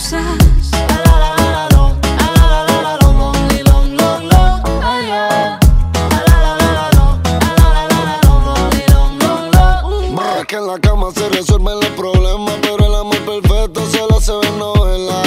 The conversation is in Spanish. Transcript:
excusas. Que en la cama se resuelven los problemas, pero el amor perfecto solo se ve en novelas.